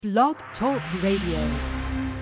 Blog Talk Radio.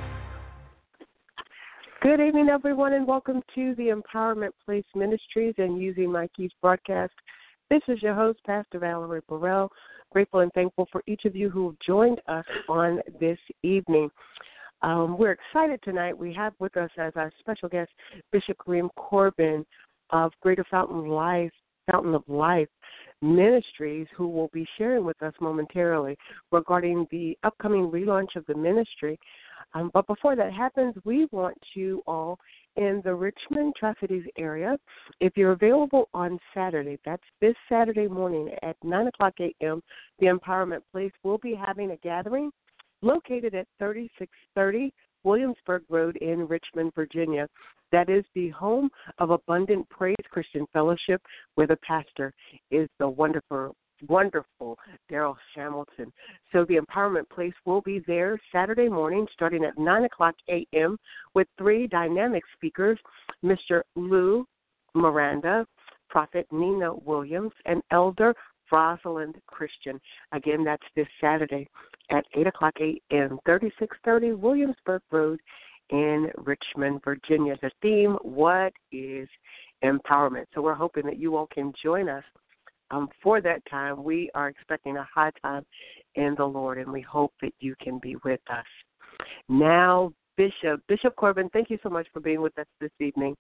Good evening, everyone, and welcome to the Empowerment Place Ministries and Using My Keys broadcast. This is your host, Pastor Valerie Burrell. Grateful and thankful for each of you who have joined us on this evening. We're excited tonight. We have with us as our special guest Bishop Kareem Corbin of Greater Fountain of Life Ministries, who will be sharing with us momentarily regarding the upcoming relaunch of the ministry. But before that happens, we want you all in the Richmond, Tri-Cities area, if you're available on Saturday, that's this Saturday morning at 9 o'clock a.m., the Empowerment Place will be having a gathering located at 3630 Williamsburg Road in Richmond, Virginia. That is the home of Abundant Praise Christian Fellowship, where the pastor is the wonderful Daryl Hamilton. So the Empowerment Place will be there Saturday morning starting at 9 o'clock a.m. with three dynamic speakers, Mr. Lou Miranda, Prophet Nina Williams, and Elder Rosalind Christian. Again, that's this Saturday at 8 o'clock a.m., 3630 Williamsburg Road in Richmond, Virginia. The theme, what is empowerment? So we're hoping that you all can join us for that time. We are expecting a high time in the Lord, and we hope that you can be with us. Now, Bishop Corbin, thank you so much for being with us this evening.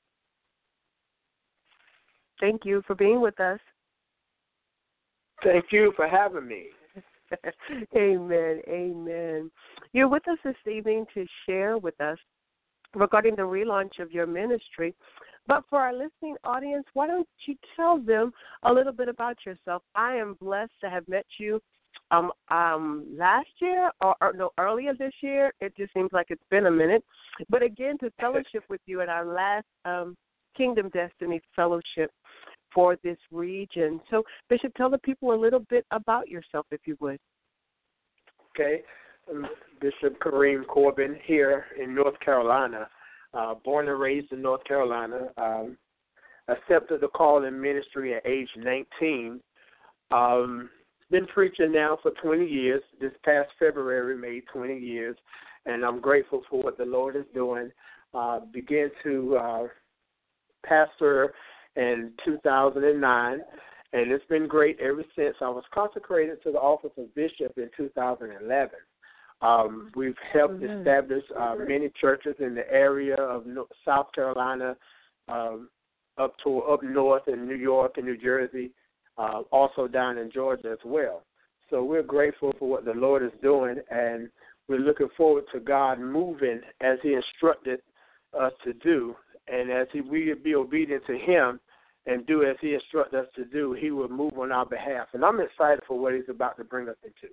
Thank you for being with us. Thank you for having me. Amen, amen. You're with us this evening to share with us regarding the relaunch of your ministry. But for our listening audience, why don't you tell them a little bit about yourself? I am blessed to have met you last year or earlier this year. It just seems like it's been a minute. But again, to fellowship with you at our last Kingdom Destiny Fellowship for this region. So, Bishop, tell the people a little bit about yourself, if you would. Okay. I'm Bishop Kareem Corbin here in North Carolina. Born and raised in North Carolina, accepted the call in ministry at age 19. Been preaching now for 20 years. This past February made 20 years, and I'm grateful for what the Lord is doing. Began to pastor in 2009, and it's been great ever since. I was consecrated to the office of bishop in 2011. We've helped establish many churches in the area of South Carolina, up north in New York and New Jersey, also down in Georgia as well. So we're grateful for what the Lord is doing, and we're looking forward to God moving as He instructed us to do. And as we be obedient to Him and do as He instructs us to do, He will move on our behalf. And I'm excited for what He's about to bring us into.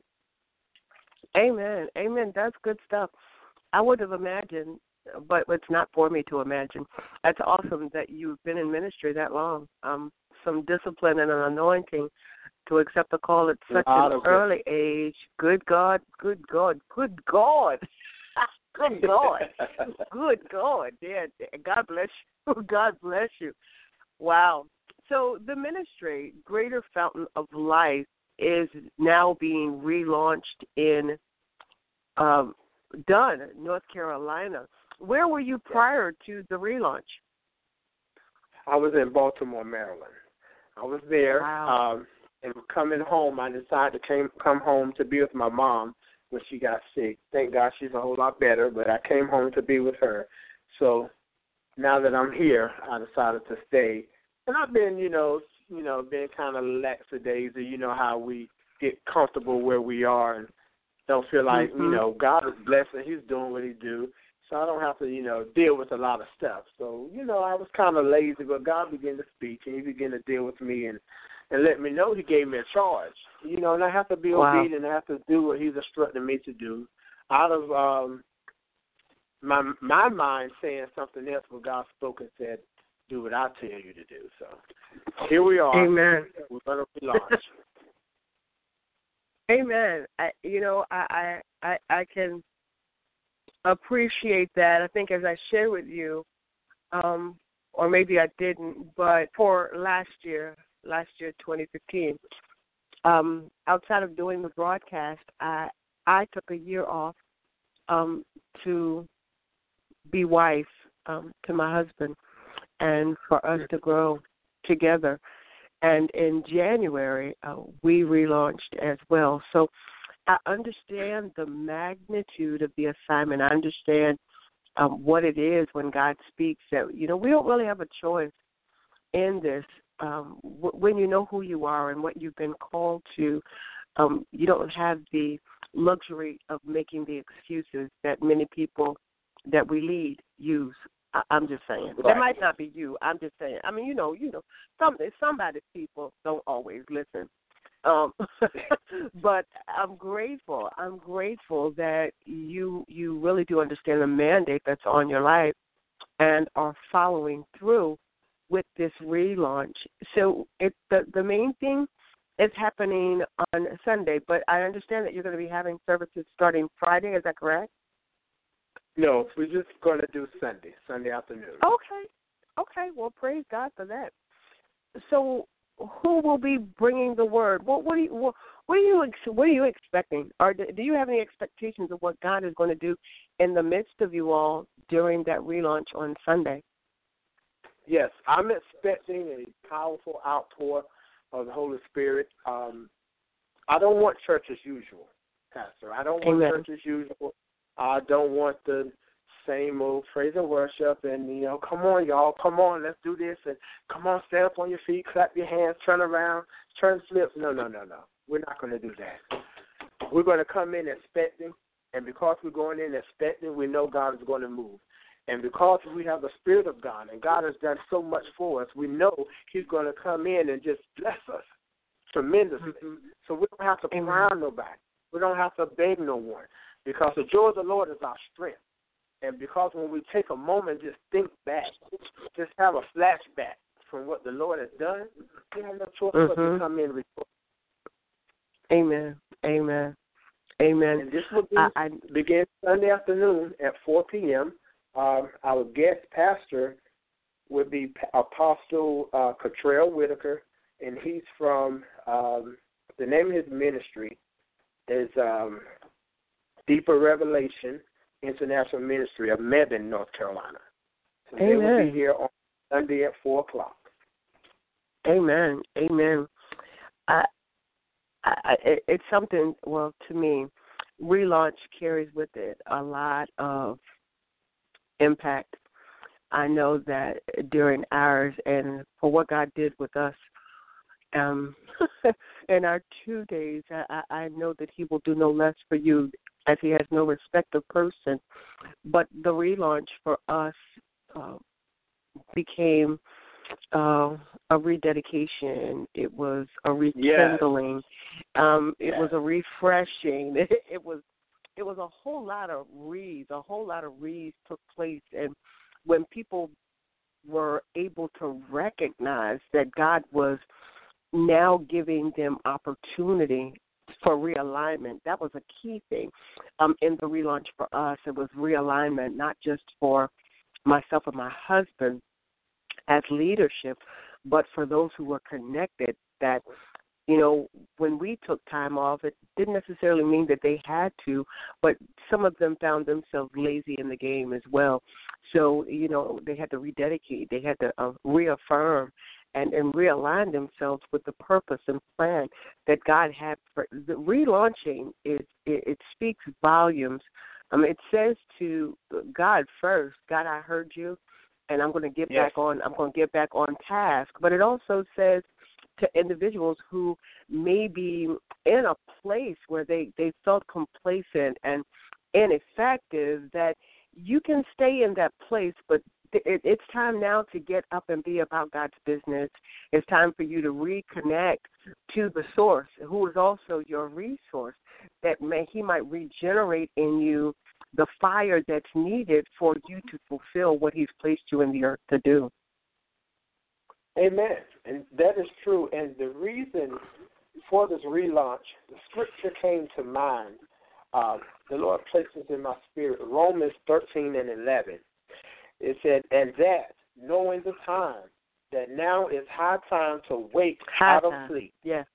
Amen. Amen. That's good stuff. I would have imagined, but it's not for me to imagine. That's awesome that you've been in ministry that long. Some discipline and an anointing to accept a call at such an early age. Good God, good God, good God. Good God. Good God. Yeah, God bless you. God bless you. Wow. So the ministry, Greater Fountain of Life, is now being relaunched in Dunn, North Carolina. Where were you prior to the relaunch? I was in Baltimore, Maryland. I was there. Wow. And coming home, I decided to come home to be with my mom when she got sick. Thank God she's a whole lot better, but I came home to be with her. So now that I'm here, I decided to stay. And I've been, been kind of lackadaisy, how we get comfortable where we are and don't feel like, God is blessing, He's doing what He do. So I don't have to, deal with a lot of stuff. So, I was kind of lazy, but God began to speak, and He began to deal with me and let me know He gave me a charge. And I have to be obedient. I have to do what He's instructing me to do. Out of my mind saying something else, but God spoke and said, do what I tell you to do. So here we are. Amen. We're going to relaunch. Amen. I can appreciate that. I think as I shared with you, or maybe I didn't, but for last year, 2015, outside of doing the broadcast, I took a year off to be wife to my husband and for us to grow together. And in January, we relaunched as well. So I understand the magnitude of the assignment. I understand what it is when God speaks that, we don't really have a choice in this. When you know who you are and what you've been called to, you don't have the luxury of making the excuses that many people that we lead use. I'm just saying. Right. That might not be you. I'm just saying. I mean, somebody's people don't always listen. But I'm grateful. I'm grateful that you really do understand the mandate that's on your life and are following through with this relaunch. So the main thing is happening on Sunday, but I understand that you're going to be having services starting Friday. Is that correct? No, we're just going to do Sunday afternoon. Okay. Well, praise God for that. So, who will be bringing the word? What are you expecting? Or do you have any expectations of what God is going to do in the midst of you all during that relaunch on Sunday? Yes, I'm expecting a powerful outpour of the Holy Spirit. I don't want church as usual, Pastor. I don't want church as usual. I don't want the same old praise and worship and, come on, y'all, come on, let's do this, and come on, stand up on your feet, clap your hands, turn around, turn flips. No. We're not going to do that. We're going to come in expecting, and because we're going in expecting, we know God is going to move. And because we have the Spirit of God, and God has done so much for us, we know He's going to come in and just bless us tremendously. Mm-hmm. So we don't have to crown nobody. We don't have to beg no one, because the joy of the Lord is our strength. And because when we take a moment, just think back, just have a flashback from what the Lord has done, we have no choice but to come in and report. Amen. And this will begin Sunday afternoon at 4 p.m. Our guest pastor would be Apostle Cottrell Whitaker, and he's from, the name of his ministry is Deeper Revelation International Ministry of Mebane, North Carolina. So they will be here on Sunday at 4 o'clock. Amen. It's something, well, to me, relaunch carries with it a lot of impact. I know that during ours, and for what God did with us in our 2 days, I know that He will do no less for you, as He has no respect of person. But the relaunch for us became a rededication. It was a rekindling. It was a refreshing. It was a whole lot of reads. A whole lot of reads took place, and when people were able to recognize that God was now giving them opportunity for realignment, that was a key thing in the relaunch for us. It was realignment, not just for myself and my husband as leadership, but for those who were connected, that, when we took time off, it didn't necessarily mean that they had to, but some of them found themselves lazy in the game as well. So, they had to rededicate. They had to reaffirm and realign themselves with the purpose and plan that God had for the relaunching. It speaks volumes. It says to God first, God, I heard you, and I'm going to get back on. I'm going to get back on task. But it also says to individuals who may be in a place where they felt complacent and ineffective, that you can stay in that place, but it's time now to get up and be about God's business. It's time for you to reconnect to the source, who is also your resource, that He might regenerate in you the fire that's needed for you to fulfill what He's placed you in the earth to do. Amen. And that is true. And the reason for this relaunch, the scripture came to mind. The Lord placed this in my spirit, Romans 13 and 11. It said, and that, knowing the time, that now is high time to wake out of sleep. Yes.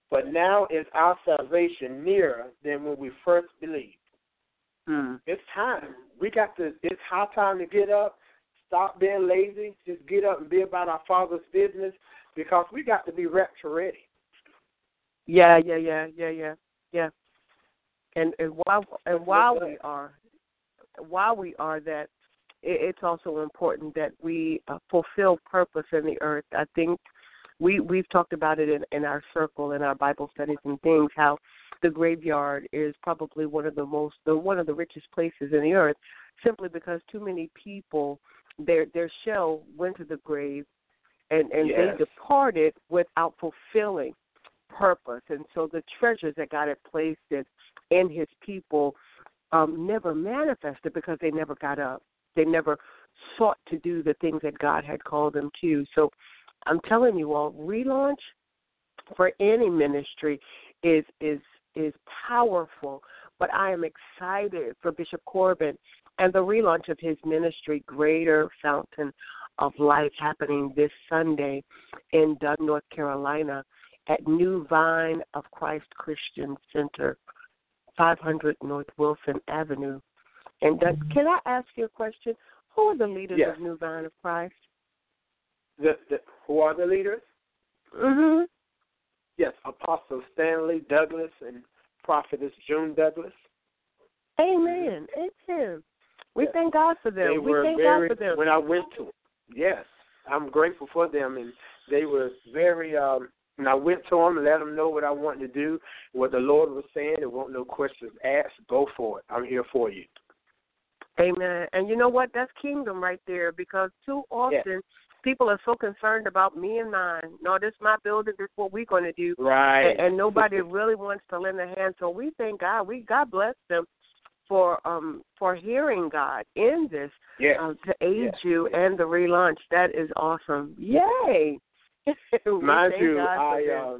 but now is our salvation nearer than when we first believed. It's time. It's high time to get up, stop being lazy, just get up and be about our Father's business, because we got to be rapture ready. Yeah. And while we are that, it's also important that we fulfill purpose in the earth. I think we've talked about it in our circle, in our Bible studies and things, how the graveyard is probably one of the richest places in the earth, simply because too many people, their shell went to the grave, and they departed without fulfilling purpose. And so the treasures that God had placed in his people never manifested because they never got up. They never sought to do the things that God had called them to. So I'm telling you all, relaunch for any ministry is powerful. But I am excited for Bishop Corbin and the relaunch of his ministry, Greater Fountain of Life, happening this Sunday in Dunn, North Carolina, at New Vine of Christ Christian Center, 500 North Wilson Avenue. And can I ask you a question? Who are the leaders of New Vine of Christ? Who are the leaders? Mm-hmm. Yes, Apostle Stanley Douglas and Prophetess June Douglas. Amen. Amen. We thank God for them. God for them. When I went to them, yes, I'm grateful for them, and they were very. When I went to them and let them know what I wanted to do, what the Lord was saying, there weren't no questions asked. Go for it. I'm here for you. Amen. And you know what? That's kingdom right there, because too often people are so concerned about me and mine. No, this is my building. This is what we're going to do. Right. And nobody really wants to lend a hand. So we thank God. God bless them for hearing God in this to aid you and the relaunch. That is awesome. Yay. Mind you, to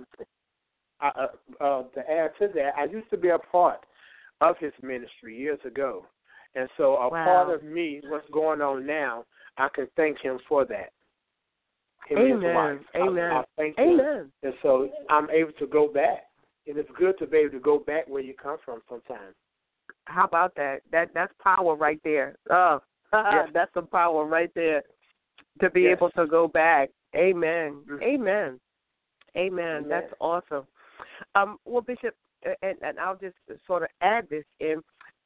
add to that, I used to be a part of his ministry years ago. And so a part of me, what's going on now, I can thank him for that. Amen. Amen. I thank him. And so I'm able to go back. And it's good to be able to go back where you come from sometimes. How about that? That's power right there. Oh, that's some power right there to be able to go back. Amen. Mm-hmm. Amen. Amen. That's awesome. Well, Bishop, and I'll just sort of add this in,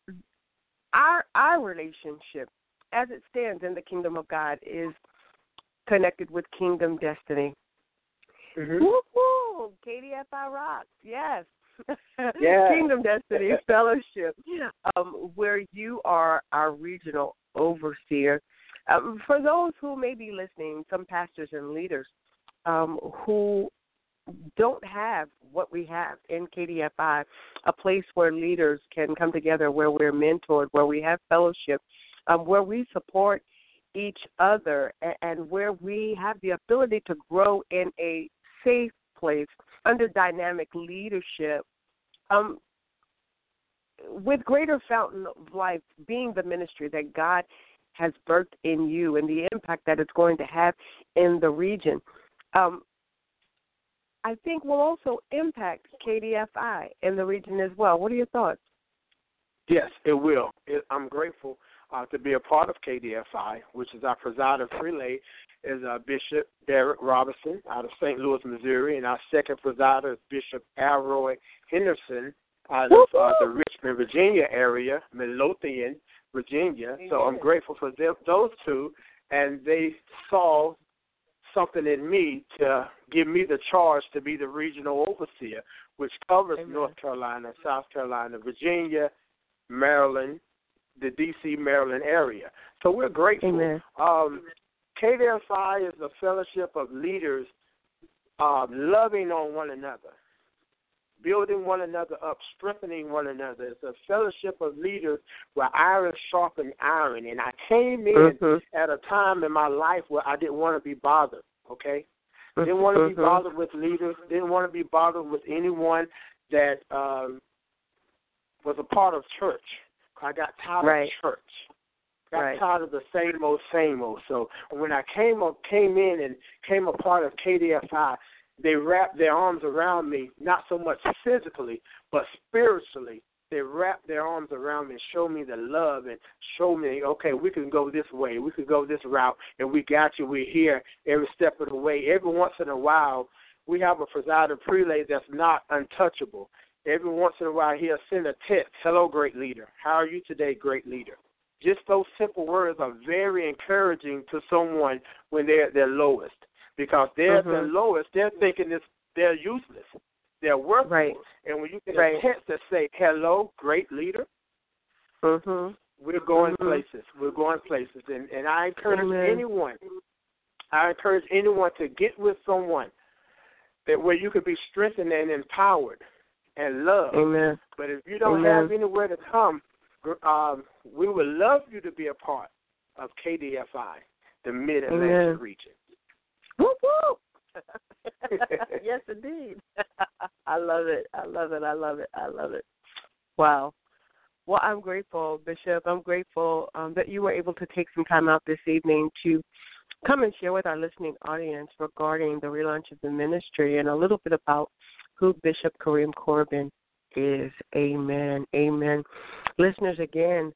our relationship, as it stands in the kingdom of God, is connected with kingdom destiny. Mm-hmm. Woo-hoo! KDFI rocks. Yes. Kingdom Destiny Fellowship, where you are our regional overseer. For those who may be listening, some pastors and leaders who don't have what we have in KDFI, a place where leaders can come together, where we're mentored, where we have fellowship, where we support each other, and where we have the ability to grow in a safe place under dynamic leadership. With Greater Fountain of Life being the ministry that God has birthed in you and the impact that it's going to have in the region, I think will also impact KDFI in the region as well. What are your thoughts? Yes, it will. I'm grateful to be a part of KDFI, which is our presider prelate is Bishop Derek Robinson out of St. Louis, Missouri, and our second presider is Bishop Alroy Henderson out of the Richmond, Virginia area, Midlothian, Virginia. Amen. So I'm grateful for those two, and they saw something in me to give me the charge to be the regional overseer, which covers North Carolina, South Carolina, Virginia, Maryland, the D.C., Maryland area. So we're grateful. Amen. KDFI is a fellowship of leaders loving on one another, building one another up, strengthening one another. It's a fellowship of leaders where iron sharpened iron. And I came in at a time in my life where I didn't want to be bothered, okay? Didn't want to be bothered with leaders, didn't want to be bothered with anyone that was a part of church. I got tired of church. Got tired of the same old. So when I came in and came a part of KDFI, they wrap their arms around me, not so much physically, but spiritually. They wrap their arms around me and show me the love and show me, okay, we can go this way, we can go this route, and we got you. We're here every step of the way. Every once in a while, we have a presiding prelate that's not untouchable. Every once in a while, he'll send a text, hello, great leader. How are you today, great leader? Just those simple words are very encouraging to someone when they're at their lowest, because they're at their lowest, they're thinking they're useless. They're worthless. Right. And when you get a text that say, hello, great leader, we're going places. We're going places. And I encourage anyone to get with someone that where you could be strengthened and empowered and loved. Amen. But if you don't have anywhere to come, we would love you to be a part of KDFI, the Mid-Atlantic region. Whoop, whoop. Yes, indeed. I love it. I love it. I love it. I love it. Wow. Well, I'm grateful, Bishop. I'm grateful that you were able to take some time out this evening to come and share with our listening audience regarding the relaunch of the ministry and a little bit about who Bishop Kareem Corbin is. Amen. Amen. Listeners, again,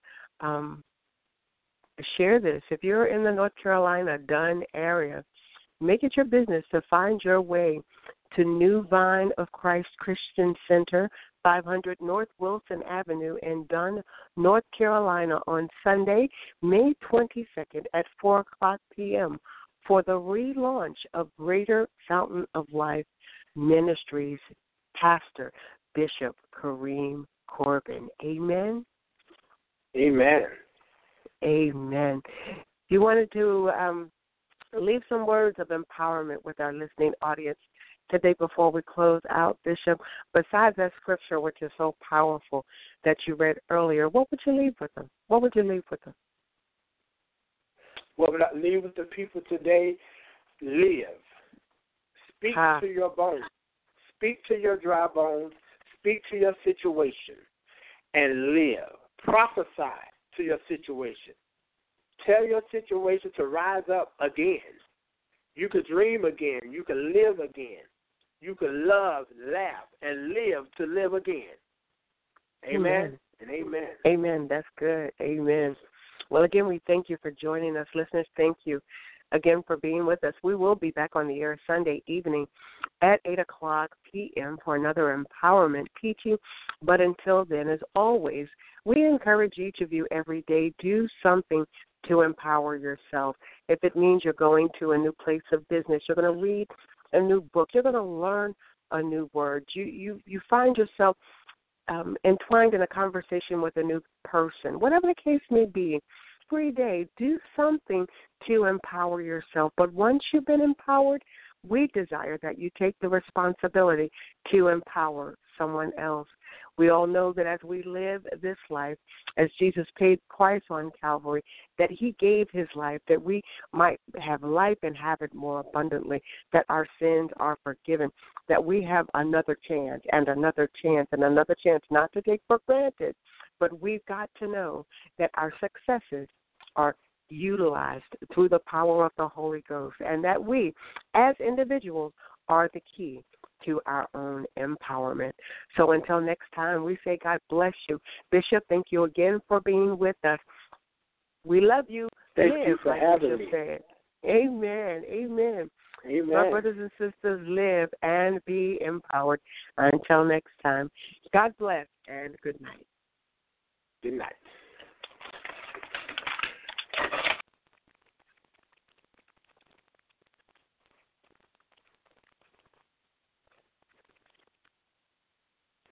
share this. If you're in the North Carolina, Dunn area, make it your business to find your way to New Vine of Christ Christian Center, 500 North Wilson Avenue in Dunn, North Carolina on Sunday, May 22nd at 4 o'clock p.m. for the relaunch of Greater Fountain of Life Ministries, Pastor Bishop Kareem Corbin. Amen? Amen. Amen. You wanted to leave some words of empowerment with our listening audience today before we close out, Bishop. Besides that scripture, which is so powerful that you read earlier, what would you leave with them? What would you leave with them? What would I leave with the people today? Live. Speak to your bones. Speak to your dry bones. Speak to your situation and live. Prophesy to your situation. Tell your situation to rise up again. You could dream again. You can live again. You can love, laugh, and live to live again. Amen and amen. Amen. That's good. Amen. Well, again, we thank you for joining us. Listeners, thank you again for being with us. We will be back on the air Sunday evening at 8 o'clock p.m. for another empowerment teaching. But until then, as always, we encourage each of you every day, do something to empower yourself. If it means you're going to a new place of business, you're going to read a new book, you're going to learn a new word, you find yourself entwined in a conversation with a new person, whatever the case may be, every day, do something to empower yourself. But once you've been empowered, we desire that you take the responsibility to empower someone else. We all know that as we live this life, as Jesus paid the price on Calvary, that he gave his life that we might have life and have it more abundantly, that our sins are forgiven, that we have another chance and another chance and another chance, not to take for granted, but we've got to know that our successes are utilized through the power of the Holy Ghost, and that we, as individuals, are the key to our own empowerment. So until next time, we say God bless you. Bishop, thank you again for being with us. We love you. Thank you for having me. Said. Amen. Amen. Amen. My brothers and sisters, live and be empowered. Until next time, God bless and good night. Good night.